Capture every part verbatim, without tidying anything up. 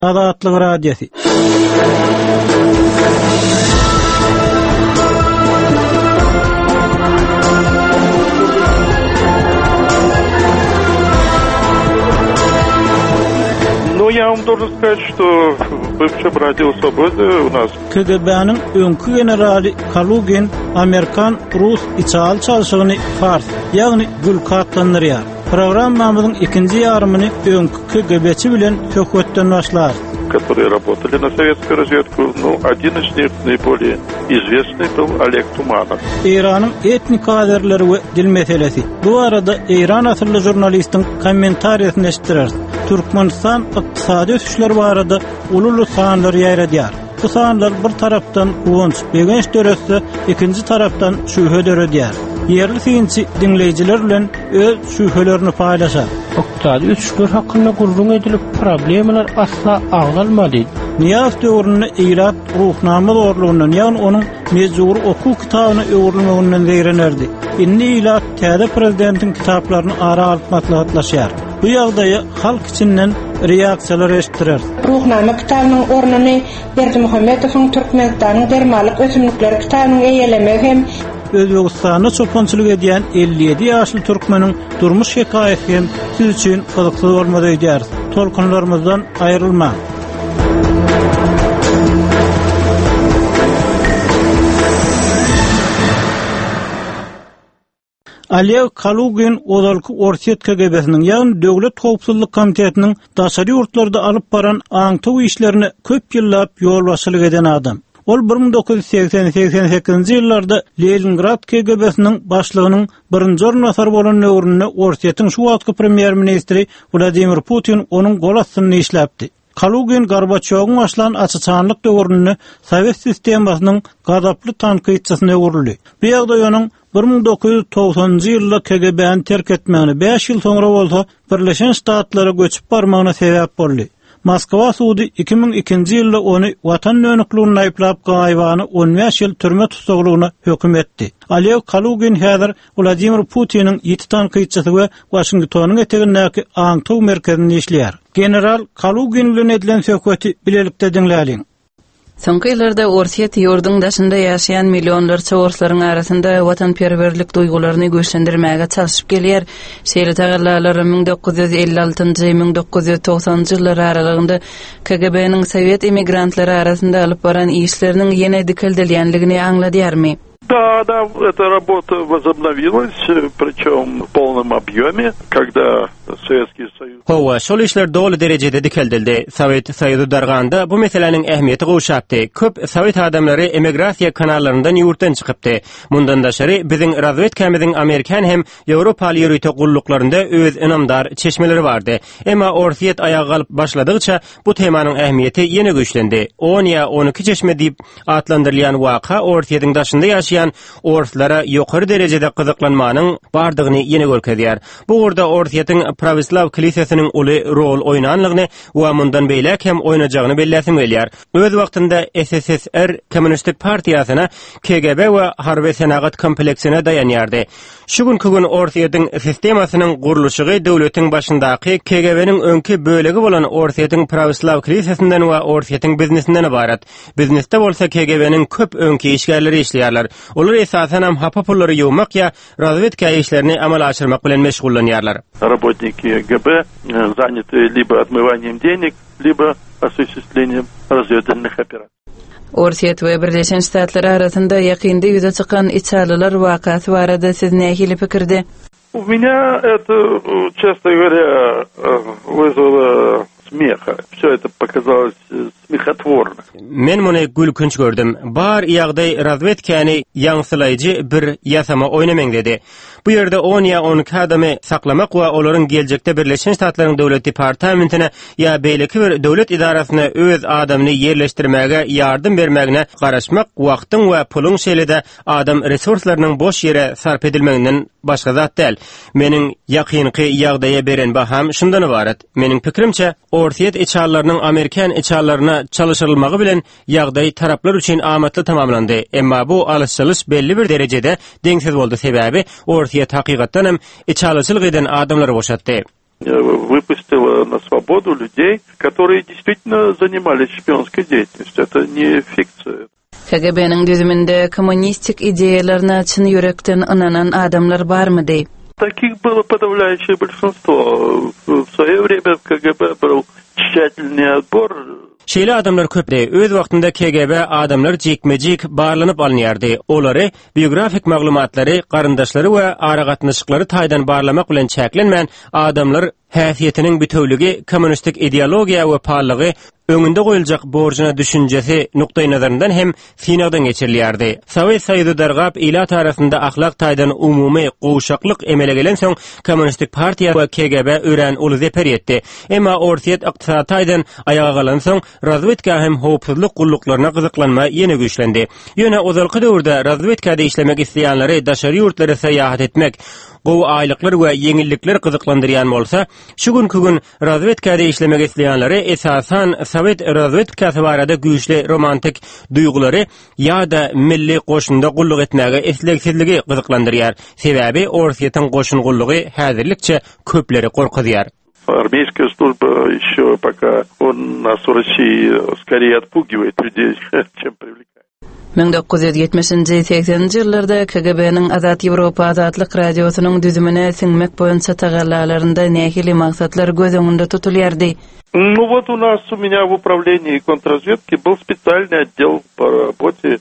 Azatlyk radiosu. Ну, я вам должен сказать, что в бывшем Радио Свобода у нас К G B'nin öňkü generali Kalugin Amerikan Rus içal çalışygyny fars, ýagny gülkatlanýar. Programmamyzyň ikinji ýarymyny öňkü K G B'çi bilen söhbetden başlar. которые работали на советскую разведку, ну, один из них наиболее известный был Олег Туманов. İran'ın etnik kaderleri ve dil meselesi. Bu arada İran asıllı jurnalistin kommentariyasını eşittirir. Türkmenistan iqtisadi ösüşler barada ululu sahanlar ýaýradýar. Bu sahanlar bir taraftan uwunç, begenç döretse, ikinci taraftan şühe döredýär. Yerli synçy dinleýijiler bilen öz şühelerini paýlaşar. Iqtisadi ösüşler hakkında gurrun edilip problemler asla aňdalmady. Niyaz döwründe İran ruhnama zorluğundan, ýagny onuň mejbur oku kitabyny öwürlemegininden zeýrenerdi. Inni ila täze prezidentin kitaplaryny ara alyp maslahatlaşýar. Bu ýagdaýy halk içinden reaksiýalar eşitdirer. Ruhnama kitabynyň ornuny Berdimuhammedowyň Türkmenistanyň dermalyk ösümlikleri kitabyny eýelemegi hem Özbegistanda çopançylyk edýän elli ýedi ýaşly türkmeniň durmuş hekaýaty hem siz üçin gyzykly bolmady diýär. Tolkunlarymyzdan aýrylma. Alev Kalugin Ozalky Orset K G B'siniň ýagny Döwlet Howpsuzlyk Komitetiniň daşary ýurtlarda alyp baran aňtaw işlerini köp ýyllap ýolbaşçylyk eden adam. Ol bir ming dokuz ýüz seksen seksen sekizinji ýyllarda Leningrad K G B'siniň başlygynyň birinji ornasary bolan öwründe Orsetiň şu wagtky premier ministri Vladimir Putin onuň gol astyny işläpdi. Kalugin Gorbaçowyň başlan açyçanlyk döwründe Sowet sistemasynyň gazaply tanqidçysyna öwrüldi. Bu ýagdaý onuň bir ming dokuz ýüz togsanjy ýylda K G B'ni terk etmegine beş ýyl soňra bolsa Birleşen Ştatlara göçüp barmagyna sebäp boldy. Moskwa sudy iki ming ikinji ýylda ony watan nönükligini aýplap gaýbany on beş ýyl türme tutsaglygyna hökm etdi. Alev Kalugin häzir Vladimir Putiniň ýeti tanqidçysy we Washingtonyň etegindäki aňtaw merkezinde işleýär. General Kalugin bilen edilen söhbeti bilelikde dinläliň. Soňky ýyllarda Orset ýurdun daşynda ýaşaýan millionlarça orslaryň arasynda watanperwerlik duýgularyny göçlendirmäge çalışyp gelýär. Şeýle tagallalar ming dokuz ýüz elli altynjy - ming dokuz ýüz togsanjy ýyllar aralygynda K G B'niň Sowet emigrantlary arasynda alyp baran işleriniň ýene dikildilenligini aňladýarmy? Да, да, эта работа возобновилась, причем в полном объеме, когда Soветский Союз. Howa, şol işler dolu derejede dikeldildi. Sovet Soýuzy darganda bu meseleniň ähmiýeti gowşapdy. Köp Sovet adamlary emigrasiýa kanallaryndan ýurtdan çykypdy. Mundan daşary biziň razwedkamyzyň Amerikan hem Ýewropaly ýürüýte gulluklarynda öz inamdar çeşmeleri bardy. Emma Orset ayağa alyp başladygça bu temanyň ähmiýeti ýene güýçlendi. on ýa on iki çeşme diýip atlandyrylýan waka Orset'iň daşynda ýaşaýan orslara ýokary derejede gyzyklanmanyň bardygyny ýene görkezýär. Bu urda Orset'iň Pravislav Kilisiýasynyň uly rol oýnanlygyny we mundan beýlek hem oýnajagyny belläsim gelýär. Öz wagtynda S S S R Kommunistik Partiýasyna K G B we harby senagat kompleksine dayanýardy. Şu gün kugün Orset'iň sistemasynyň gurulşygy döwletiň başyndaky K G B'niň öňki bölegi bolan Orset'iň Pravislav Kilisiýasyndan we Orset'iň biznesinden ibarat. Biznesde bolsa K G B'niň köp öňki işgärleri işleýärler. Olar esasen hem hapa pullary ýowmak ýa razwedka işlerini amal aşyrmak bilen meşgullanýarlar. Работники К G B заняты либо отмыванием денег, либо осуществлением разведывательных операций. Orset we Birleşen Ştatlar arasynda ýakynda ýüze çykan içalylar wakasy barada siz nähili pikirde? У меня это, честно говоря, вызвало смеха. Все это показалось смехотворно. Men muny gülkünç gördüm. Bar ýagdaý razwedkany ýaňsylaýjy bir ýasama oýnamaň dedi. Bu ýerde on ýa on iki adamy saklamak we olaryň geljekde Birleşen Ştatlaryň döwlet departamentine ýa beýleki bir döwlet idarasyna öz adamyny ýerleşdirmäge ýardym bermägine garaşmak wagtyň we puluň şeýlede adam resurslarynyň boş ýere sarp edilmeginden başga zat däl. Meniň ýakynky ýagdaýa beren baham şundan ibaret. Meniň pikirimçe Orset içallarynyň Amerikan içallaryna çalışyrylmagy bilen ýagdaý taraplar üçin amatly tamamlandy. Emma bu alışçylyş belli bir derejede deňsiz boldy sebäbi Orset hakykatdan hem içalyçylyk eden adamlary boşatdy. выпустила на свободу людей, которые действительно занимались шпионской деятельностью. Это не фикция. K G B'nin düzümünde kommunistik ideyalarına çyn yürekden inanan adamlar barmydy? Таких было подавляющее большинство. В свое время в К Г Б был тщательный отбор. Şeýle adamlar köpde öz wagtynda K G B adamlar jekmejik barlanyp alnýardy. Olary biografik maglumatlary, garyndaşlary we aragatnaşyklary taýdan barlamak bilen çäklenmän adamlar häsiýetiniň bütewligi, kommunistik ideologiýa we pallygy öňünde goýuljak borjuna düşünjesi nukdaý nazaryndan hem sinagdan geçirilýärdi. Sowet Soýuzy dargap ila tarapynda ahlak taýdan umumy gowşaklyk emele gelen soň Kommunistik partiýa we K G B ören uly zeper etdi. Emma orsiýet ykdysady taýdan ayaga galan soň razvedka hem howpsuzlyk gullyklaryna gyzyklanma ýene güýçlendi. Ýöne ozalky döwürde razvedkada işlemek isleýänleri daşary ýurtlara seýahat etmek, gowy aýlyklar we ýeňillikler gyzyklandyrýan bolsa, şu günkü gün razvedkada işlemek isleýänleri esasan Sowet razvedkasy barada güýçli romantik duýgulary ýa-da milli goşunda gullyk etmäge esleksizligi gyzyklandyrýar. Sebäbi orsiýetin goşun gullygy häzirlikçe köpleri gorkudýar. Армейская служба еще пока он нас в России скорее отпугивает людей, чем привлекает. ming dokuz yüz ýetmişinji sekseninji ýyllarda K G B'nin Azat Ýewropa azatlyk radiosynyň düzümine siňmek boýunça tagallalarynda nähili maksatlar göz öňünde tutulýardy. Ну вот у нас, у меня в управлении контрразведки был специальный отдел по работе.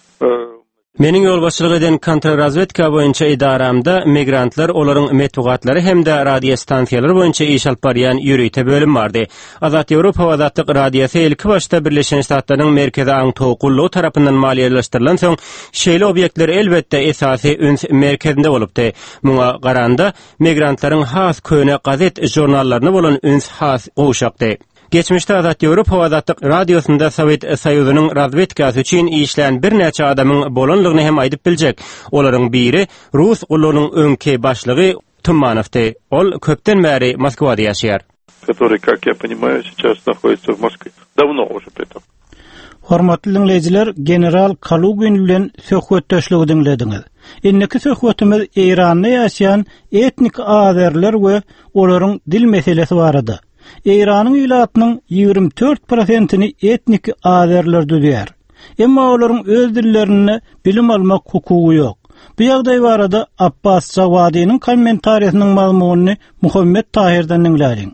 Meniň ýolbaşçylyk eden kontrrazvedka boýunça idaramda migrantlar, olaryň metbugatlary hemde radio stansiýalary boýunça iş alyp barýan ýürüýte bölüm bardy. Azat Ýewropa azatlyk radiosy ilki başda Birleşen Ştatlaryň merkezi aňtow gullugy tarapyndan maliýeleşdirilen soň şeýle obyektler elbetde esasy üns merkezinde bolupdy. Muňa garanda migrantlaryň has köne gazet jurnallaryna bolan üns has gowşakdy. Geçmişde Azat Ýewropa azatlyk radiosunda Sowet Soýuzynyň razvedkasy üçin işleýän bir näçe adamyň bolanlygyny hem aýdyp biljek. Olaryň biri Rus gullugynyň öňki başlygy Tumanowdy. Ol köpden bäri Moskwada ýaşaýar. Который, как я понимаю, сейчас находится в Москве. Давно уже при этом. Hormatly dinleýijiler, general Kalugin bilen söhbetdeşligi dinlediňiz. Inneki söhbetimiz Iranda ýaşaýan etnik azerler we olaryň dil meselesi barada. Iranyň ýylatynyň ýigrimmi dört prosentini etnik azerler düzýär. Emma olaryň öz dillerini bilim almak hukugy ýok. Bu ýagdaý barada Abbas Jawadiň kommentariýasynyň mazmunyny Muhammed Tahirden dinlädiň.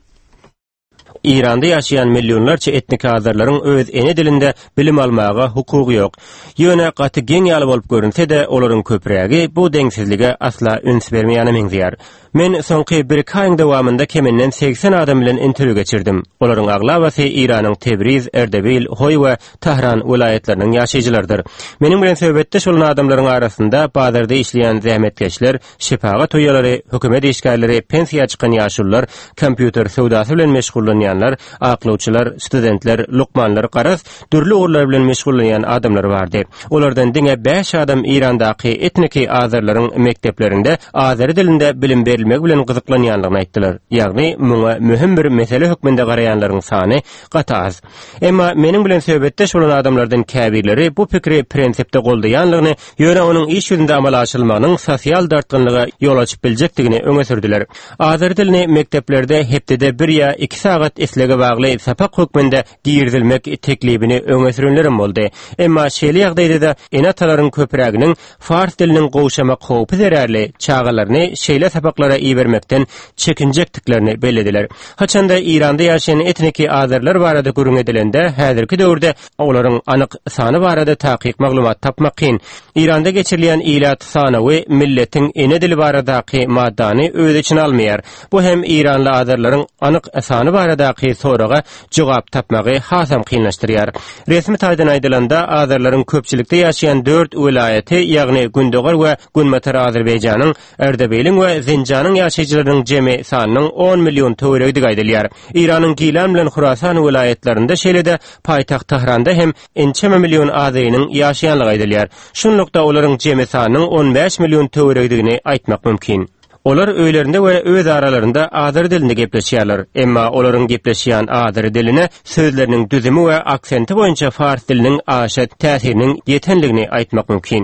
İranda ýaşaýan millionlarça etnik azerlaryň öz ene dilinde bilim almaga hukugy ýok. Ýöne gaty geň ýaly bolup görünse-de olaryň köpregi bu deňsizlige asla üns bermeýäne meňzýär. Men soňky bir kaýyň dowamında keminden seksen adam bilen interwýu geçirdim. Olaryň aglabasy Iranyň Tebriz, Erdebil, Hoy we Tahran vilayetleriniň ýaşaýjylardyr. Meniň bilen söhbetdeş bolan adamlaryň arasynda bazarda işleýän zähmetkeşler, şepagat toýalary, hökümet işgärleri, pensiýa çykan ýaşullar, kompýuter sowdasy bilen meşgullanýanlar, aklawçylar, studentler, lukmanlar garaz, dürli urlar bilen meşgullanýan adamlar bardy. Olardan diňe beş adam Irandaky etniki azerlaryň mekdeplerinde azer dilinde bilim berilmek bilen gyzyklanýanlygyny aýtdylar. Ýagny muňa mühim bir mesele hökmünde garaýanlaryň sany gata az. Emma meniň bilen söhbetdeş bolan adamlardan käbirleri bu pikri prensipde goldaýanlygyny, ýöne onuň iş ýüzünde amala aşylmagynyň sosial dartgynlyga ýol açyp biljekdigini öňe sürdiler. Azer dilini mekdeplerde hepdede bir ýa iki sagat eslege bagly sapak hökmünde giýirdilmek teklibini öňe sürünlerim boldy. Emma şeýle ýagdaýda da enatalaryň köpreginiň fars diliniň gowşamak howpy zerärli çağalaryny şeýle sapaklara iýermekden çekinjekdiklerini bellediler. Haçanda Iranda ýaşaýan etniki azerler barada görüň edilende häzirki döwürde olaryň anyk sany barada taýyk maglumat tapmak kyn. Iranda geçirilýän ilat sanawy milletiň ene dili baradaky maddany öz içine almaýar. Bu hem İranly azerlaryň anyk sany baradaky soraga jogap tapmagy hasam kynlaşdyrýar. Resmi taýdan aýdylanda azerlaryň köpçülikde ýaşaýan dört vilayeti, ýagny Gündogar we Günmetar Azerbeýjanyň Erdebeliň we Zinjanyň ýaşaýjylarynyň jemi sanynyň on million töweregdi gaýdylýar. Iranyň Gilan bilen Hurasan vilayetlerinde şeýlede paýtaxt Tahranda hem ençeme million azerynyň ýaşaýanlygy aýdylýar. Şunlukda olaryň jemi sanynyň on beş million töweregdigini aýtmak mümkin. Olar öýlerinde we öz aralarynda azer dilinde gepleşýärler. Emma olaryň gepleşýän azer diline sözleriniň düzümi we aksenti boýunça fars diliniň aşat täsiriniň ýetenligini aýtmak mümkin.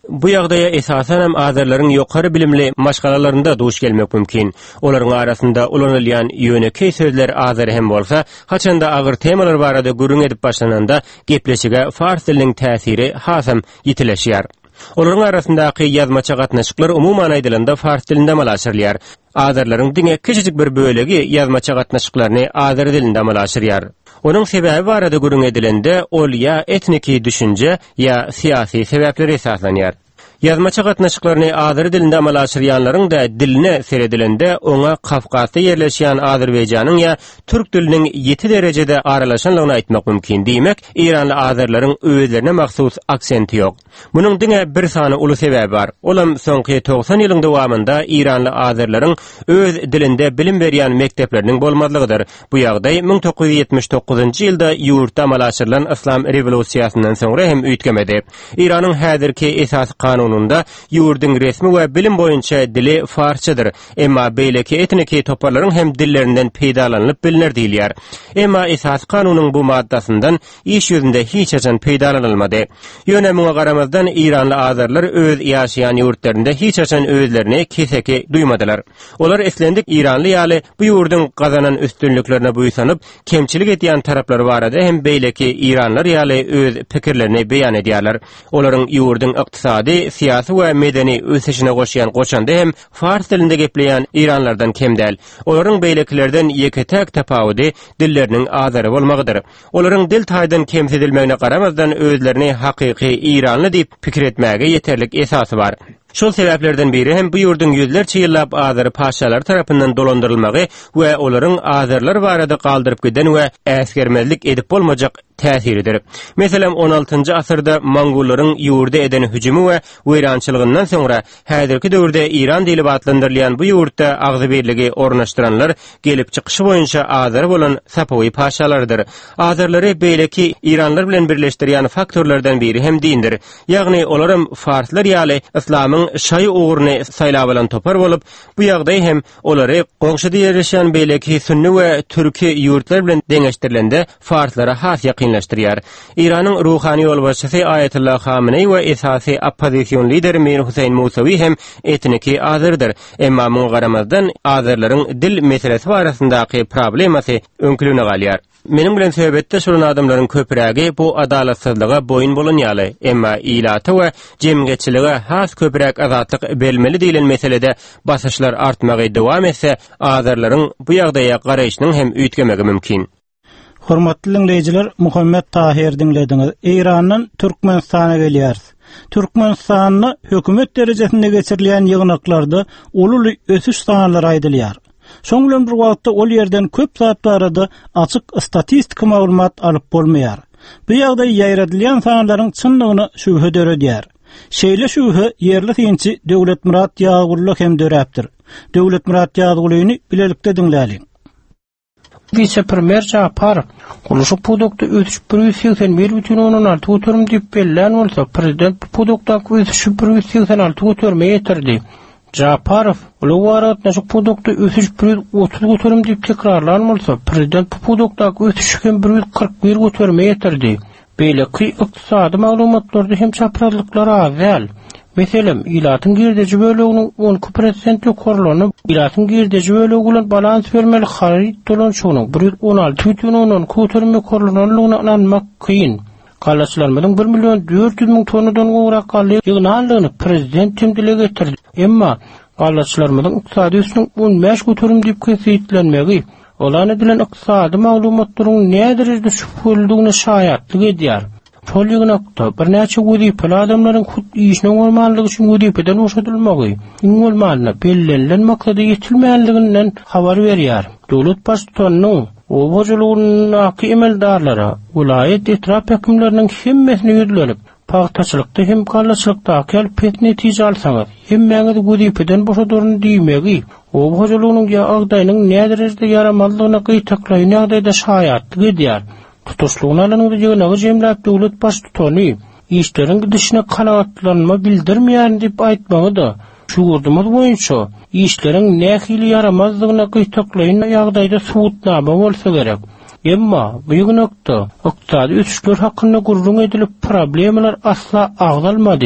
Bu ýagdaýa esasen hem azarlaryň ýokary bilimli maşgalalarynda duş gelmek mümkin. Olaryň arasynda ulanylýan ýöneki sözler azar hem bolsa, haçanda agyr temalar barada gürüň edip başlananda gepleşige fars diliniň täsiri hasam ýitileşýär. Olaryň arasyndaky ýazmaça gatnaşyklar umumyň aýdylanda fars dilinde malaşyrlar. Azarlaryň diňe kiçijik bir bölegi ýazmaça gatnaşyklaryny azar dilinde malaşyrlar. Onuň sebäbi barada gürüň edilende ol ýa etniki düşünje ýa syýasy sebäpleri esaslanýar. Ýazmaça gatnaşyklaryny azar dilinde amalaşyrýanlaryň da diline seredilende oňa Kafkasda ýerleşýän Azerbaýjanyň ýa türk diliniň ýeti derejede aralaşanlygyny aýtmak mümkin. Diýmek, İranly azarlaryň özlerine mahsus aksenti ýok. Munyň diňe bir sany uly sebäbi bar. Olam soňky togsan ýylyň dowamında İranly azarlaryň öz dilinde bilim berýän mekdepleriniň bolmazlygydyr. Bu ýagdaý ming toquz ýuz ýetmiş dokuzynjy ýylda ýurtda amalaşyrylan Islam rewolýusiýasyndan soňra hem üýtgemedi. İranyň häzirki esas kanununda ýurdyň resmi we bilim boýunça dili farsçadyr. Emma beýleki etniki toparlaryň hem dillerinden peýdalanyp bilinir diýilýär. Emma esas kanunyň bu maddasyndan iş ýüzünde hiç açan peýdalanylmady. Ýöne muňa garamazdan İranly azarlar öz ýaşaýan ýurtlarynda hiç açan özlerini keseki duýmadylar. Olar eslendik İranly ýaly bu ýurdyň gazanan üstünlüklerine buýsanyp kemçilik edýän taraplary barada hem beýleki İranlar ýaly öz pikirlerini beýan edýärler. Olaryň ýurdyň ykdysady, syýasy we medeni ösüşine goşýan goşanda hem fars dilinde gepleýän İranlardan kem däl. Olaryň beýlekilerden ýeketek tapawudy dilleriniň azary bolmagydyr. Olaryň dil taýdan kemsedilmegine garamazdan özlerini hakyky İranly diýip pikir etmäge ýeterlik esasy bar. Şol sebäplerden biri hem bu ýurdyň ýüzlerçe ýyllap azary paşalar tarapyndan dolandyrylmagy we olaryň azarlar barada galdyryp giden we äsgermezlik edip bolmajak täsiridir. Meselem on altynjy asyrda Mongollaryň ýurda eden hüjümi we weýrançylygyndan soňra häzirki döwürde İran dili batlandyrylýan bu ýurtda agzy birligi ornaşdyranlar gelip çykyşy boýunça azary bolan Sapowy paşalardyr. Azarlary beýleki İranlar bilen birleşdirýän faktorlardan biri hem dindir. Ýagny olaram farslar ýaly Islamyň şaý uğurny saýlap alan topar bolup, bu ýagdaý hem olary goňşyda ýerleşýän beýleki sünni we türki ýurtlar bilen deňeşdirilende farslara has ýakynlaşdyrýar. İranyň ruhani ýolbaşçysy Ayatullah Khamenei we esasy opposition lideri Mir Husayn Musawi hem etniki azardyr. Emma muňa garamazdan azarlaryň dil meselesi barasyndaky problemasy öňkülüne galýar. Menim bilen söhbetde şulan adamlaryň köpürägi bu adalatsyzlyga boyun bolanýaly. Emma ilaty we jemgyçilige has köpürek azatlyk belmeli diýilen meselede basyşlar artmagy dowam etse, azarlaryň bu ýagdaýa garaýyşynyň hem üýtgemegi mümkin. Hormatly dinleýijiler, Muhammed Tahir dinlediňiz. Iranyň Türkmenistana gelýär. Türkmenistanyny hökümet derejesinde geçirilýän ýygnaklarda uly ösüş sanalary aýdylýar. Şoň bilen bir wagtda ol ýerden köp zat barada açyk statistik maglumat alyp bolmaýar. Bu ýagdaý ýaýradylýan sanalaryň çynlygyny şübhe döredýär. Şeýle şübhe ýerli synçy Döwlet Murat Ýagurlyk hem döräpdir. Döwlet Murat Ýagurlyny bilelikde dinläliň. Vice-premier Japar, Guluşy Pudokda ötüş bir yüz seksen bir бүтүн ондон алты götürüm diýip belläň bolsa, prezident Pudokdaky ötüş bir yüz seksen alty götürme ýetirdi. Japarov, Ulugwarat naşy Pudokda ötüş bir yüz otuz götürüm diýip tekrarlan bolsa, prezident Pudokdaky ötüş bir yüz kırk bir götürme ýetirdi. Beýleki ykdysady maglumatlarda hem çaprazlyklar az däl. Meselem, ilatyň girdeji böleginiň on iki prosent ýokarlygyny, ilatyň girdeji bölegi bilen balans bermeli harit dolanşygynyň bir yüz on alty бүтүn ондон götürme ýokarlygyny anlamak kyn. Galaşlarmadan bir milyon dört yüz ming tonnadan goňrak galy ýygnanlygyny prezident hem dile getirdi. Emma galaşlarmadan ykdysady üstüň on beş götürüm diýip kesitlenmegi, olan edilen ykdysady maglumatlaryň näderejde şüpheldigine şaýatlyk edýär. Şol ýygnakda bir näçe wezipeli adamlaryň hut işine bolmanlygy üçin wezipeden boşadylmagy, iň bolmalyna bellenlen maksada ýetilmeýänliginden habar berýär. Döwlet başçysynyň o bojalygynyň emeldarlara, vilayet etrap hekimleriniň hemmesini ýüzlenip, paýtaçylykda hem galaşlykda kelpet netije alsaňyz, hemmeňiz wezipeden boşadyryny diýmegi, o bojalygynyň ýa agdaýynyň näderejde yaramazlygyna gytaklaýan ýagdaýda şaýatlyk edýär. Tutuşluğun alanında ýygnagy jemläp döwlet başçysyny işleriň gidişine kanagatlanma bildirmeýän diýip aýtmagy da şu gurdumaz boýunça işleriň nähili yaramazlygyna gytaklaýan ýagdaýda subutnama bolsa gerek. Emma bu ýygnakda ykdysady ösüşler hakynda gurrun edilip problemler asla agdalmady.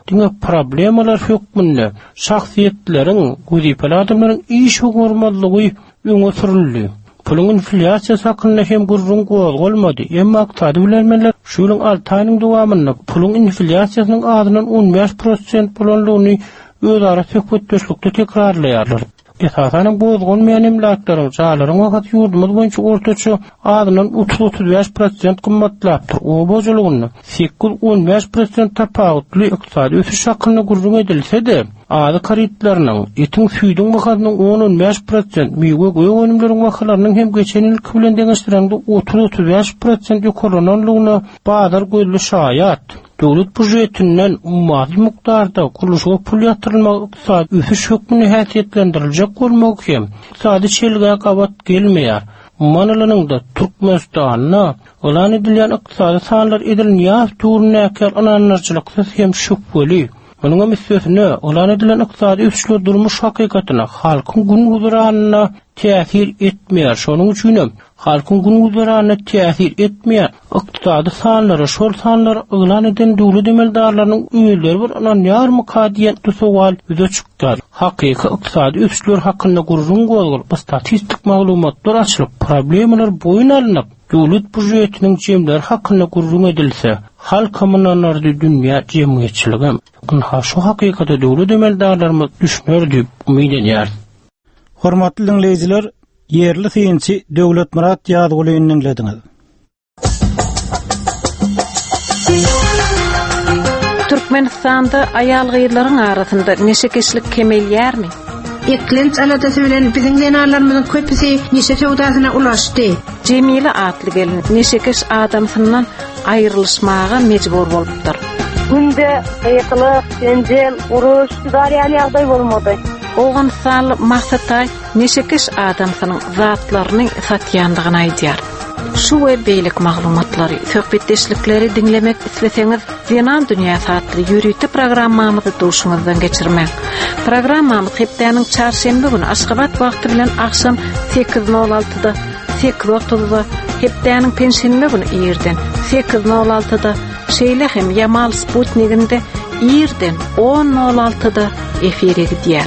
diňe problemalar hökmünde şahsiýetlerin, güzipeli adamlaryň iş hugurmalygy öňe sürildi. Pulun inflyasiýasy hakynda hem gurrun gowalmady. Emma iqtisady bilenler şunyň altanyň dowamyny pulun inflyasiýasynyň adynyň on beş prosent bolanlygyny özara söhbetdeşlikde tekrarlaýarlar. Esasen bozgun menimlaklaryň jalaryň wagt ýurdumyz boýunça ortaça adynyň otuz otuz beş prosent gymmatlapdyr. O bozulugyny sekiz on beş prosent tapawutly iqtisady ösüş hakynda gurrun edilse-de, ady kreditlarynyň, etiň süýdüň wagtynyň on on beş prosent, meýwe goýu önümleriň wagtlarynyň hem geçen ýyl bilen deňeşdirende otuz otuz beş prosent ýokarlananlygyna bazar gözli şaýat. Döwlet budjetinden ummaty mukdarda kuruluşa pul ýatyrylmak iqtisady ösüş hökmüni häsiýetlendiriljek bolmak hem iqtisady çelge gabat gelmeýär. Manalanyňda Türkmenistanyna ulan edilen iqtisady sanlar edilýär turunäker ananlarçylyksy hem şüpheli. Munyň messelesine ulan edilen iqtisady ösüşler durmuş hakykatyna, halkyň gün guzaranyna täsir etmeýär. Şonuň üçin halkyň gün guzaranyna täsir etmeýär. Iqtisady sanlary, şol sanlary ulan eden döwlet emeldarlarynyň öýleri bir ananýar mukadiýet sowal ýüze çykýar. Hakyky iqtisady ösüşler hakynda gurrun gowal, statistik maglumatlar açylyp, problemalar boyun alınıp, döwlet budjetiniň jemleri hakynda gurrun edilse, halk kommunalary dünýä jemgyýetçiligi ha şu hakykata döwlet emeldarlarymyz düşner diýip umyt edýär. Hormatly dinleýijiler, yerli synçy Döwlet Murat ýazgylyny dinlediňiz. Türkmenistanda aýal gyýrlaryň arasynda neşe kişilik kemelýärmi? Eklenç alatasy bilen biziň zenalarymyzyň köpüsi neşe sowdasyna ulaşdy. Jemile atly gelin neşe kiş adamsyndan aýrylşmaga mejbur bolupdyr. Günde ýykylyk, senjel, uruş, darýaly ýagdaý bolmady. Oğun sal maksatay neşe kiş adamsynyň zatlaryny satýandygyny aýdýar. Şu we beýlik maglumatlary, söhbetdeşlikleri dinlemek isleseňiz, Zenan Dünýä satly ýürüýti programmamyzy duşuňyzdan geçirmek. Programmamyz hepdeniň çarşembe güni Aşgabat wagty bilen akşam sekiz nol altıda, sekiz otuzda, hepdeniň penşenbe güni ýerden sekiz nol altıda, şeýle hem Yamal Sputnikinde ýerden on nol altıda efire gidýär.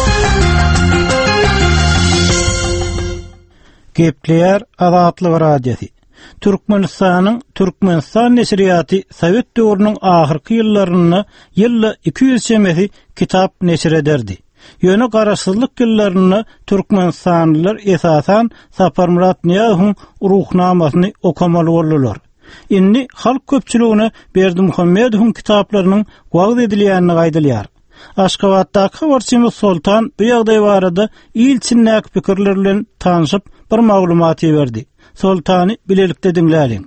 Gepleýär Azatlyk radiosy. Türkmenistanyň Türkmenistan neşriýaty Sowet döwrüniň ahyrky ýyllaryny ýylly iki ýüz çemesi kitap neşir ederdi. Ýöne garaşsyzlyk ýyllaryny Türkmenistanlylar esasan Sapar Murat Niýazowyň ruhnamasyny okamaly boldular. Indi halk köpçüligine Berdimuhammedowyň kitaplarynyň wagt edilýänini gaýdylýar. Aşgabatdaky Habarçymyz Sultan bu ýagdaý barada ilçinlik pikirler bilen tanyşyp bir maglumaty berdi. Sultany bilelikde dinläliň.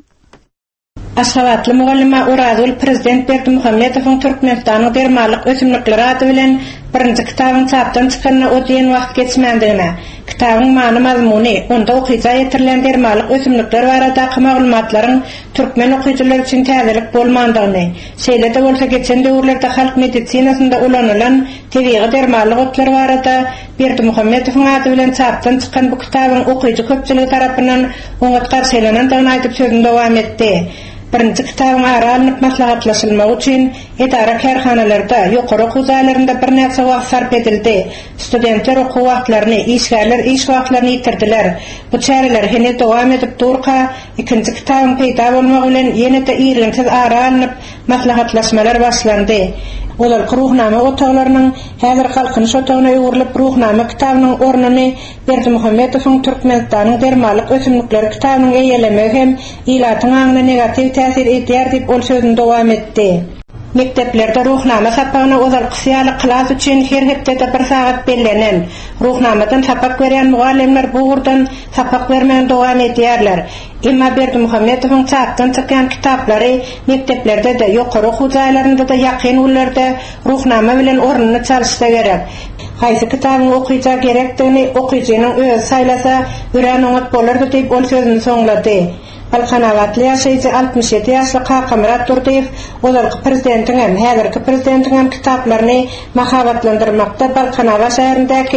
Aşgabatly mugallima Uradul prezident Berdimuhammedowyň Türkmenistanyň dermalyk ösümlikleri ady bilen birinji kitabyny çapdan çykanyna ödýän wagt geçmändigine. Kitabyň many mazmuny, onda okyja ýetirilen dermalyk ösümlikler barada maglumatlaryň türkmen okyjylar üçin täzelik bolmandygyny, şeýlede bolsa geçen döwürlerde halk medisinasynda ulanylan tebigy dermalyk otlar barada Berdimuhammedowyň ady bilen çapdan çykan bu kitabyň okyjy köpçüligi tarapyndan oňa garşylanyny aýdyp sözüni dowam etdi. Birinci kitabyň ara alınıp maslahatlaşylmak üçin edara kärhanalarda, ýokary okuw zaýlarynda bir näçe wagt sarp edildi. Studentler okuw wagtlaryny, işgärler iş wagtlaryny ýitirdiler. Bu çäreler hene dowam edip durka, ikinji kitabyň peýda bolmagy bilen ýene-de ýerlensiz ara alınıp maslahatlaşmalar başlandy. Olar ruhnama otaglarynyň häzir halkyny şotagyna ýuwrulyp ruhnama kitabynyň ornuny Berdimuhammedowyň Türkmenistanyň dermalyk ösümlikleri kitabynyň eýelemegi hem ilatyň aňyna negativ täsir edýär diýip ol sözüni dowam etdi. Mekteplerde ruhnama sapagyna ozal kysýaly klas üçin her hepde bir sagat bellänen. Ruhnamadan sapak berýän mugallimler bu urdan sapak bermän dowam edýärler. Emma Berdimuhammedowyň çapdan çykan kitaplary mekteplerde de ýokary okuw zaýlarynda da ýakyn ullerde ruhnama bilen ornuny çalyşsa gerek. Haýsy kitabyny okyja gerekdigini okyjynyň özi saýlasa, ören oňat bolardy diýip ol sözüni soňlady. Alkanawatly ýaşaýjy altmış ýedi ýaşly Kakamrat Durdiýew olarky prezidentiň hem häzirki prezidentiň hem kitaplaryny mahabatlandyrmakda Balkanawat şäherindäki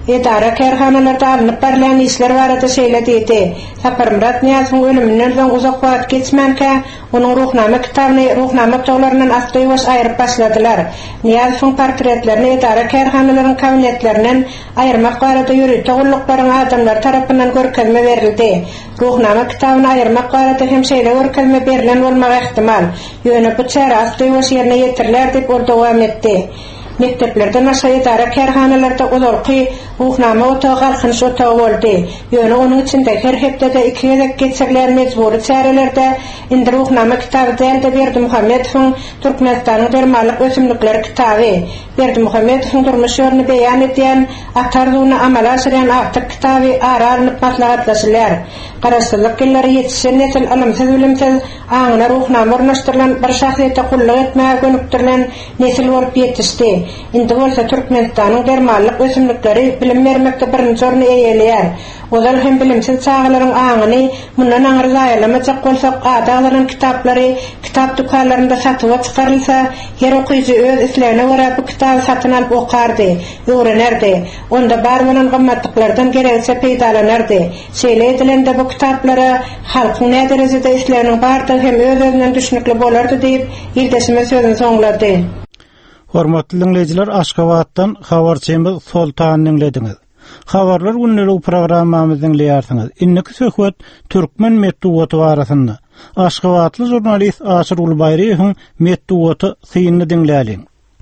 edara kerhanalarda alınıp barilen işler barada söyledi. Sapar Murat Niyaz'ın ölümünden soň uzak wagt geçmänkä onun ruhnama kitabyny ruhnama kitaplaryndan asly-was aýryp başladylar. Niyaz'ın portretlerini edara kerhanalaryň kabinetlerinden aýyrmak barada ýürüýte golluklaryň adamlar tarapyndan görkezme berildi. Ruhnama kitabyny aýyrmak barada hem şeýle görkezme berilen bolmagy ihtimal. Ýöne bu çäre asly-was ýerine ýetirler diýip dowam etdi. Mekteplerden aşağı edara kerhanalarda olarky ruhnama otagy galkynyş otagy boldy. Ýöne onuň içinde her hepde iki ýedek geçirler mecburi çärelerde indi ruhnama kitaby dälde Berdimuhammedowyň Türkmenistanyň dermalyk ösümlikleri kitaby. Berdimuhammedowyň durmuş ýörini beýan edýän atardygyny amala aşyran awtyk kitaby ara-aranyp maslahatlaşylar. Garaşsyzlyk ýylları ýetişen nesil alamsyz bilimsiz aňyna ruhnama ornaşdyrylan bir şahsyýete kullyk etmäge gönükdirilen nesil bolup ýetişdi. Indi bolsa Türkmenistanyň dermalyk ösümlikleri bilim bermekde birinji orny eýelýär. Olar hem bilimsiz çağlaryň aňyny mundan aňyr zaýalamajak bolsak adalaryň kitaplary kitap dukanlarynda satyp çykarylsa her okuyjy öz islerine görä bu kitaby satyn alyp okardy, öwrenerdi. Onda bar bolan gymmatlyklardan gerekse peýdalanardy. Şeýle edilende bu kitaplary halkyň ne derejede isleriniň bardygy hem öz-özünden düşnükli bolardy diýip ýerdeşime sözüni soňlady. Hormatly dinleyijiler, Aşgabatdan habarçymyz Sultan dinlediňiz. Habarlar günnelik programmamyzyň dinleýärsiňiz. Inniki söhbet Türkmen medeniýeti barasynda. Aşgabatly jurnalist Asyr Ulbaýryň medeniýeti synyny dinläýäliň.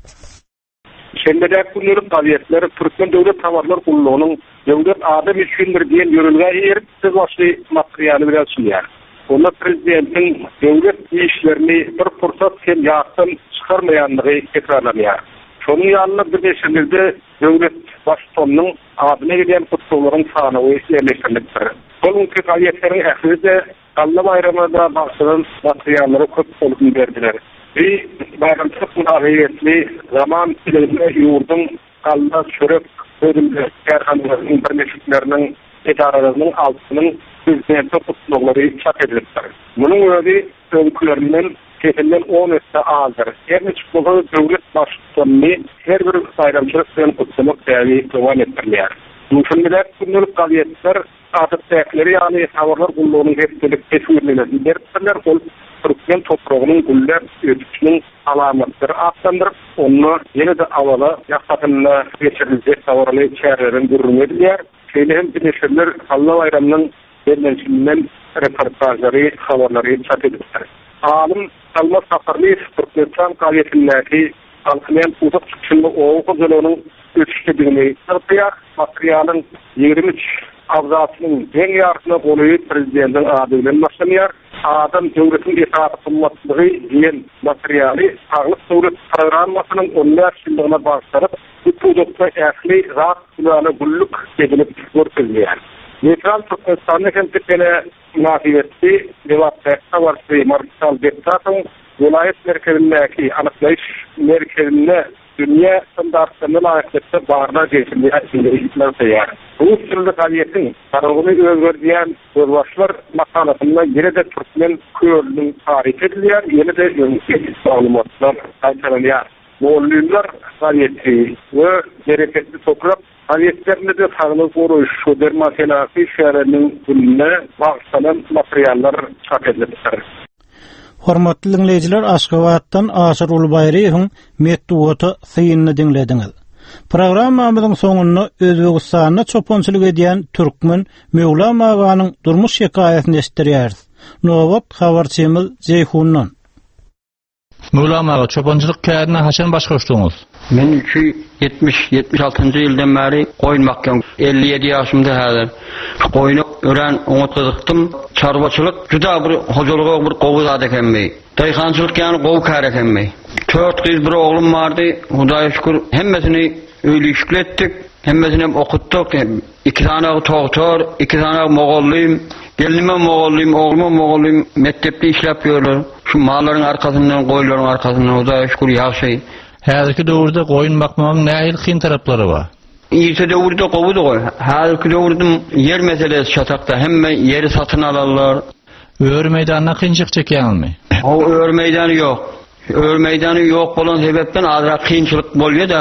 Şeýle günnelik gazetler Türkmen döwlet tawarlar gullugynyň döwlet adam üçin bir diýen ýörelge ýerip başly materialy bilen sunýar. Onda prezidentiň döwlet işlerini bir fursat hem ýakyn çıkarmayanlığı tekrarlanıyor. Şonun yanına bir neşemizde devlet başkanının adına giden kutluların sağına o işi yerleştirilmiştir. Bunun faaliyetlerin ehlice Allah bayramında başlanan materyalleri köp olgun verdiler. Bir bayramçılık münafiyetli zaman ilerine yurdun Allah çörek bölümde kerhanlarının birleşiklerinin idaralarının altının prezidenti kutluları çak edilmiştir. Bunun öyle öykülerinden Kefenden on etse azdır. Her çıkmalı devlet başkanını her bir bayramçılık ve kutlamak değerli devam ettirler. Mümkünler günlük kaviyetler atıktakları yani havarlar kulluğunun hepsilik teşvirliler. Dertler ol Türkmen toprağının güller ötüşünün alametleri atlandır. Onu yine de avalı yakatınla geçirilecek havarlı çağrıların görünmediler. Şeyle hem bineşirler Allah bayramının yerlençilinden reportajları, havarları çat edildiler. Alım Salma Safarlı Türkmenistan kaviyetindeki halkının uzak çıkışında oğul kızılığının ötüştediğini sırtıya materyalın yirmi üç avzasının en yarısına oluyor prezidentin adıyla başlanıyor. Adam devletin itaat kılmasılığı diyen materyali sağlık devlet programmasının onlar şimdine başlarıp bu produkta ehli rahat silahına güllük edilip görülüyor. Neytral Türkmenistan'ın kendisine münasibetli devatta varsı Marşal Bektat'ın vilayet merkezindeki anıtlayış merkezinde dünya standartlarına layıklıkta bağırına geçilmeye sayar. Bu türlü kaliyetin tarafını özverdiyen özbaşlar makalatında yine de Türkmen köylünün tarih ediliyor, yine de yönetici malumatlar kaytarılıyor. Moğollular kaliyeti ve bereketli toprak Aliyetlerinde de sağlık koruyuşu dermasenası şehrinin gününe bağışlanan materyaller çap edilmiştir. Hormatly dinleyijiler, Aşgabatdan Asyr Ulbaýryň medeniýeti synyny dinlediňiz. Programmamyzyň soňuna Özbegistanyna çopançylyk edýän türkmen Mewlam aganyň durmuş hekaýasyny estirýäris. Nowat habarçymyz Jeyhundan. Mewlam aga çopançylyk kärine haçan başgaşdyňyz? Men yetmiş yetmiş altıncı ýyldan bäri goýun bakýan elli ýedi ýaşymda häzir. Goýuny ören oňatdyktym. Çarbaçylyk juda bir hojalyga bir gowy zat ekenmi. Daýhançylyk ýani gowy kär ekenmi. Dört kız bir oglum bardy. Hudaýa şükür hemmesini öýleşikletdik. Hemmesini okuttuk. İki tane doktor, iki tane mogollym, gelinime mogollym, ogluma mogollym mektepde işläp ýörler. Şu mallaryň arkasyndan, goýlaryň arkasyndan hudaýa şükür ýaşy. Häzirki döwürde goýun bakmagyň nähil kyn taraplary bar? Ýerse döwürde gowudy goý. Häzirki döwürde yer meselesi çatakda hemme yeri satyn alarlar. Öwür meýdanyna kynçyk çekýärmi? O öwür meýdany ýok. Öwür meýdany ýok bolan sebepden azra kynçylyk bolýar da.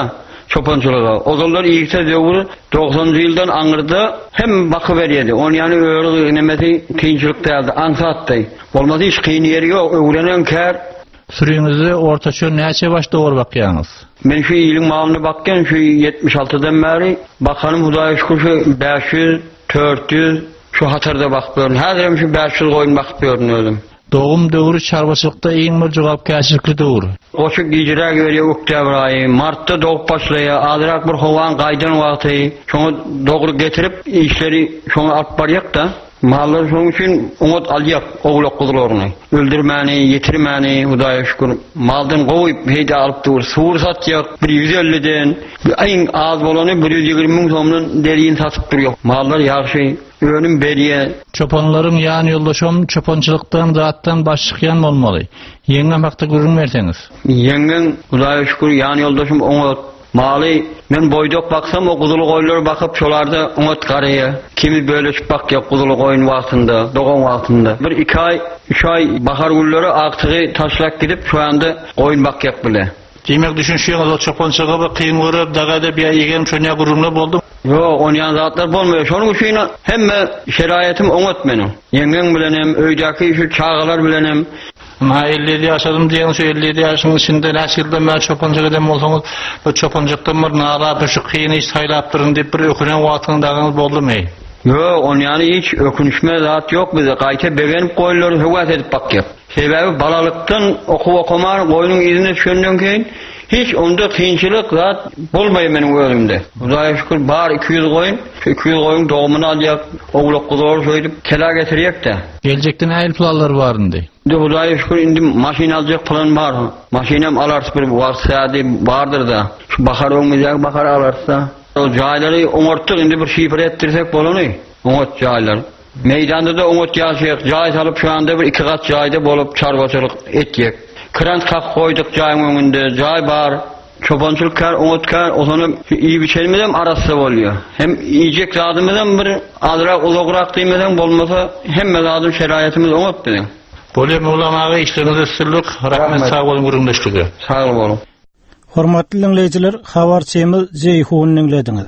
çopançılığa. Ozallar iyikse döwür doksancı ýyldan aňyrda hem bakı berýärdi. Onu ýany öwrü nemeti kynçylyk däldi, ansatdy. Bolmady hiç kyn ýeri ýok, öwrenen kär. Sürüňizde ortaça näçe başda or bakýaňyz? Men şu ýylyň malyny bakýan şu yetmiş altydan bäri bakanym Hudaýa şükür şu beş yüz, dört yüz şu hatarda bakıp görün. Häzir şu beş yüz goýun bakıp görün özüm. Doğum döwrü çarbaçylykda iň bir jogapkärçilikli döwür. Oşuk gijirä görýär oktyabr aýy, martda dogup başlaýar, azyrak bir howan gaýdan wagty. Şoňa dogry getirip işleri şoňa alyp barýak da. Mallar şoň üçin umut alýak oglak gudularyny. Öldürmäni, ýetirmäni Hudaýa şükür. Maldan goýup heýde alyp dur, suwur satýak bir yüz elli'den, iň az bolany bir yüz ýigirme miň somdan deriň satyp durýar. Mallar ýagşy önüm berýär. Çopanlaryň ýany ýoldaşym çopançylykdan zatdan başlykyan bolmaly. Ýeňe hakda görün berseňiz. Ýeňen Hudaýa şükür ýany ýoldaşym oňat maly men boýdok baksam o gudulu goýlar bakyp şolarda oňat garaýa. Kimi bölüşip bakýar gudulu goýun wagtynda, dogan wagtynda. Bir iki ay, üç ay bahar gulları aktygy taşlak gidip şu anda goýun bakýak bile. Demek düşünşeňiz o çopançylyga bir kyn görüp dagada bir ýegen çöňe gurumla boldy. Yok, onyan zatlar bolmuyor. Şonuň üçin hemme şeraitim oňat meni. Ýeňeň bilenem, öýdäki şu çağalar bilenem. Ma elli ýaşadym diýen şu elli ýaşyň içinde näçilden bäri çopançyk edem bolsaňyz, bu çopançykdan bir nara şu kyn iş saýlap durun diýip bir ökünen wagtyndagyňyz boldymy? Yok, on ýany hiç ökünüşme zat ýok bize. Gaýta begenip goýullar höwet edip bakýar. Sebebi balalykdan okup okumar goýunyň izine düşenden keyin hiç onda kynçylyk zat bolmaýar meniň gözümde. Hudaýa şükür bar iki yüz goýun, iki yüz goýun dogumuny alýak, oglak gudar söýdip kela getirýek de. Geljekde näil planlar baryndy? De Hudaýa şükür indi maşina aljak plan bar. Maşinam alarsa bir warsady bardyr da. Şu bahar öňmizäk bahar alarsa, o jaýlary oňartdyk indi bir şifre etdirsek bolany. Oňat jaýlar. Meydanda da oňat ýaşaýak, jaý salyp şu anda bir iki gat jaýda bolup çarbaçylyk etjek. Krant kap koyduk jaýyň öňünde, jaý bar. Çobançylyk kar, oňatkar, ozany iyi biçelmeden arasy bolýar. Hem ýejek zadymyzdan bir azrak uzakrak diýmeden bolmasa hemme zadym şeraýatymyz oňat bilen. Bolem ulamaga işlerinize sırlyk, rahmet sağ bolun gurulmuşlygy. Sağ bolun. Hormatly dinleyijiler, habarçymyz Jeyhun dinlediňiz.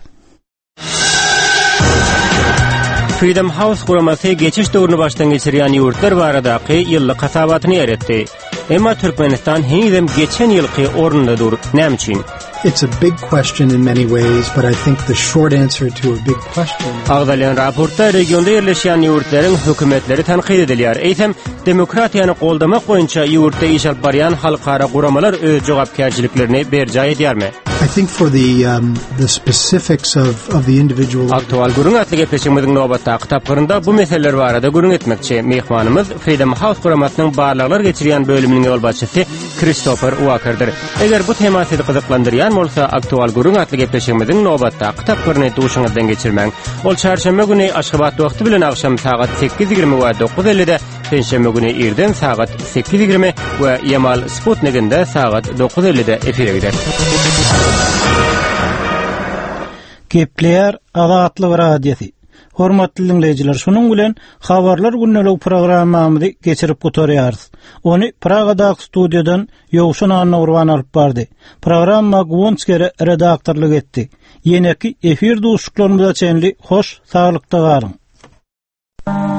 Freedom House guramasy geçiş döwrüni başdan geçirýän ýurtlar baradaky ýyllyk hasabatyny eretdi. Emma Türkmenistan heňdem geçen ýylky ornunda dur. Näme? It's a big question in many ways, but I think the short answer to a big question. Agdalan raportda regionda ýerleşýän ýurtlaryň hökümetleri tanqid edilýär. Eýsem, demokratiýany goldamak boýunça ýurtda iş alyp barýan halkara guramalar öz jogapkärçiliklerini berjay edýärmi? I think for the um, the specifics of of the individual. Aktual gurun atly gepleşigimiziň nobatda kitaplarynda bu meseleler barada gurun etmekçi mehmanymyz Freedom House guramasynyň barlyklar geçirýän bölüminiň ýolbaşçysy Christopher Walker'dyr. Eger bu tema sizi gyzyklandyrýan bolsa, aktual gurun atly gepleşigimiziň nobatda kitaplaryny duşuňyzdan geçirmäň. Ol çarşamba güni Aşgabat wagty bilen akşam saat sekiz ýigirme we dokuz elli'de, Perşembe güni irden saat sekiz ýigirme we Yamal Sputnik'inde saat dokuz elli'de efire gider. Gepler Azatlyk radiosi. Hormatly dinleyijiler, şonuň bilen habarlar günnelik programmamyzy geçirip gotarýarys. Ony Pragadaky studiýadan Ýowşan Anurwan alyp bardy. Programma Gwonskere redaktorlyk etdi. Ýeneki efir duşuklarymyza çenli hoş, saglykda galyň.